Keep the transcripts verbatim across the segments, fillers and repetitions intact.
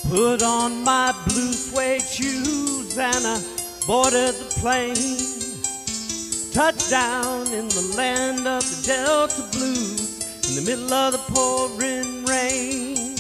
Put on my blue suede shoes and I boarded the plane. Touchdown in the land of the Delta Blues, in the middle of the pouring rain.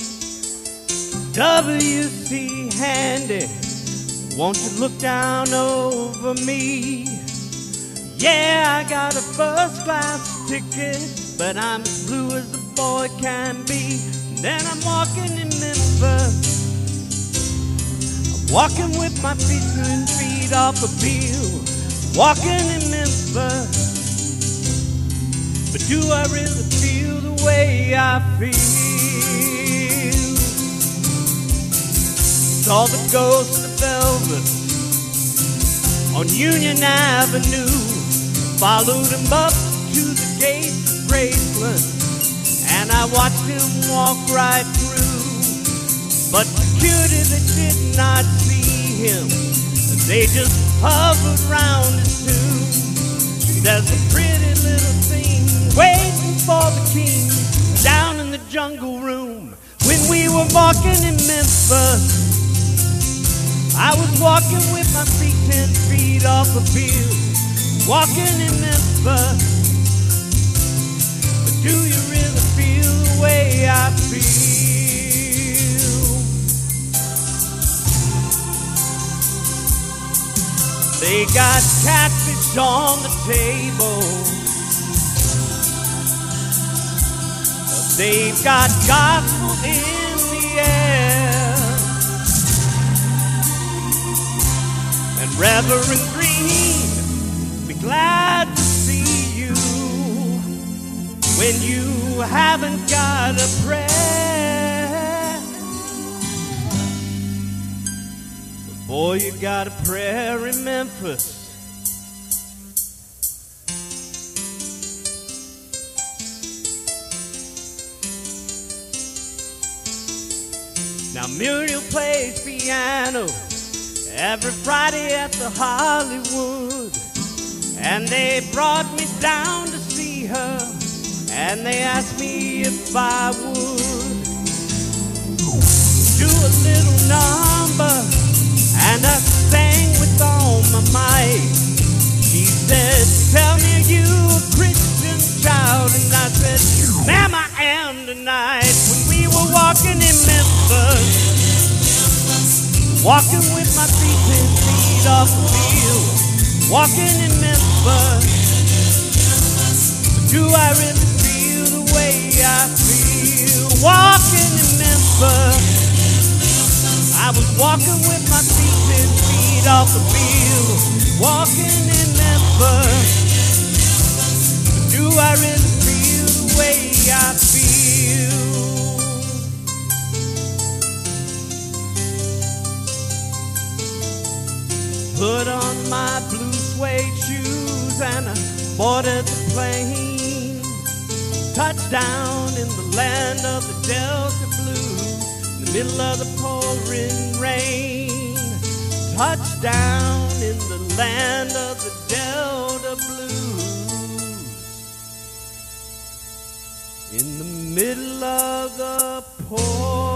W C Handy, won't you look down over me? Yeah, I got a first class ticket, but I'm as blue as the boy can be. And then I'm walking in Memphis, I'm walking with my feet ten feet off a bill, walking in Memphis. But do I really feel the way I feel? Saw the ghost of Elvis on Union Avenue, followed him up to the gates of Graceland, and I watched him walk right through. But security, they did not see him, they just hovered round his tomb. There's a pretty little thing waiting for the king down in the jungle room. When we were walking in Memphis, I was walking with my feet ten feet off a bill, walking in Memphis. But do you really feel the way I feel? They got catfish on the table, they've got gospel in the air, and Reverend Green, be glad to see you when you haven't got a prayer. But boy, you got a prayer in Memphis. Now Muriel plays piano every Friday at the Hollywood, and they brought me down to see her, and they asked me if I would do a little number, and I sang with all my might. She said, tell me, are you a Christian child? And I said, ma'am, I am tonight. When we were walking in Memphis, walking with my feet ten feet off the field, walking in Memphis. But do I really feel the way I feel? Walking in Memphis, I was walking with my feet ten feet off the field, walking in Memphis. But do I really feel the way I feel? Put on my blue suede shoes and I boarded the plane. Touchdown in the land of the Delta Blues, in the middle of the pouring rain. Touchdown in the land of the Delta Blues, in the middle of the pouring